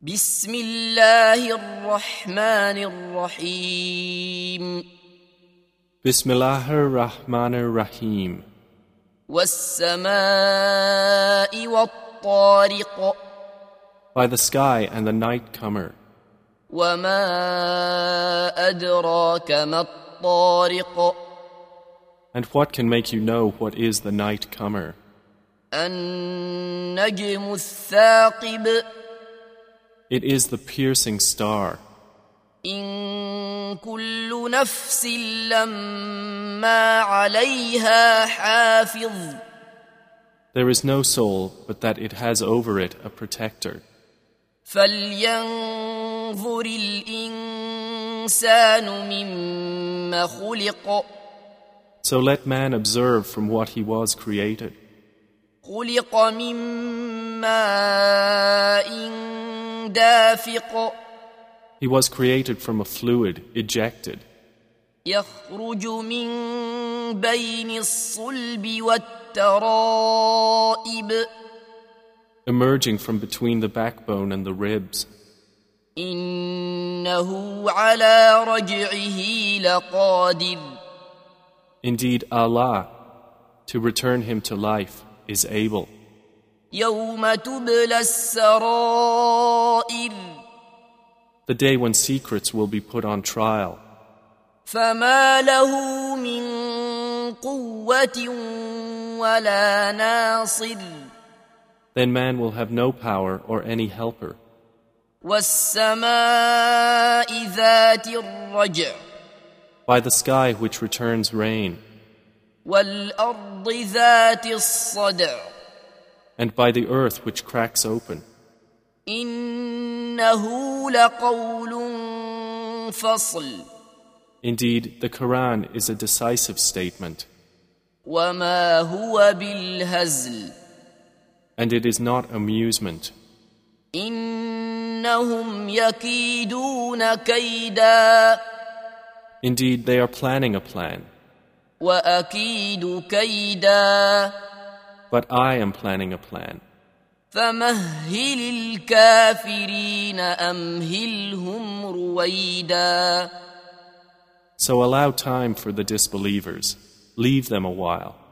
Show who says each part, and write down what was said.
Speaker 1: بسم الله الرحمن الرحيم
Speaker 2: Bismillahir Rahmanir Rahim.
Speaker 1: والسماء والطارق
Speaker 2: By the sky and the night comer.
Speaker 1: وما أدراك ما الطارق
Speaker 2: And what can make you know what is the night comer?
Speaker 1: النجم الثاقب
Speaker 2: It is the piercing star.
Speaker 1: إن كل نفس لما عليها حافظ
Speaker 2: There is no soul but that it has over it a protector.
Speaker 1: فلينظر الإنسان مما خلق
Speaker 2: So let man observe from what he was created.
Speaker 1: خلق من ماء دافق
Speaker 2: He was created from a fluid ejected,
Speaker 1: يخرج من بين الصلب والترائب
Speaker 2: emerging from between the backbone and the ribs.
Speaker 1: إنه على رجعه لقادر
Speaker 2: Indeed, Allah, to return him to life, is able.
Speaker 1: يوم تبلى السرائر
Speaker 2: The day when secrets will be put on trial.
Speaker 1: فما له من قوة ولا ناصر
Speaker 2: Then man will have no power or any helper.
Speaker 1: والسماء ذات الرجع
Speaker 2: By the sky which returns rain,
Speaker 1: والأرض ذات الصدع
Speaker 2: and by the earth which cracks open.
Speaker 1: إنه لقول فصل
Speaker 2: Indeed, the Quran is a decisive statement,
Speaker 1: وما هو بالهزل
Speaker 2: and it is not amusement.
Speaker 1: إنهم يكيدون كيدا
Speaker 2: Indeed, they are planning a plan,
Speaker 1: وأكيد كيدا
Speaker 2: but I am planning a plan.
Speaker 1: فمهل الكافرين أمهلهم رويدا
Speaker 2: So allow time for the disbelievers. Leave them a while.